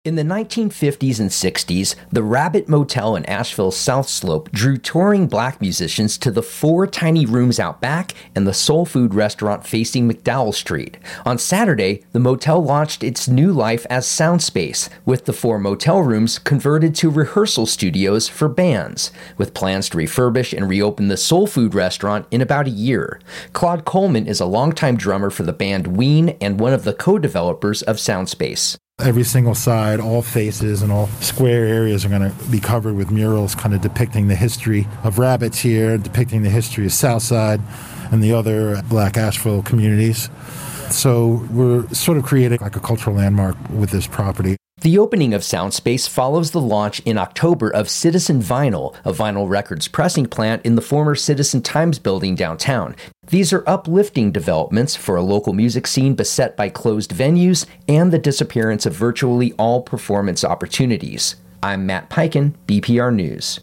In the 1950s and 60s, the Rabbit Motel in Asheville's South Slope drew touring black musicians to the 4 tiny rooms out back and the soul food restaurant facing McDowell Street. On Saturday, the motel launched its new life as Soundspace, with the 4 motel rooms converted to rehearsal studios for bands, with plans to refurbish and reopen the soul food restaurant in about a year. Claude Coleman is a longtime drummer for the band Ween and one of the co-developers of Soundspace. Every single side, all faces and all square areas are going to be covered with murals kind of depicting the history of Rabbits here, depicting the history of Southside and the other Black Asheville communities. So we're sort of creating like a cultural landmark with this property. The opening of Soundspace follows the launch in October of Citizen Vinyl, a vinyl records pressing plant in the former Citizen Times building downtown. These are uplifting developments for a local music scene beset by closed venues and the disappearance of virtually all performance opportunities. I'm Matt Peiken, BPR News.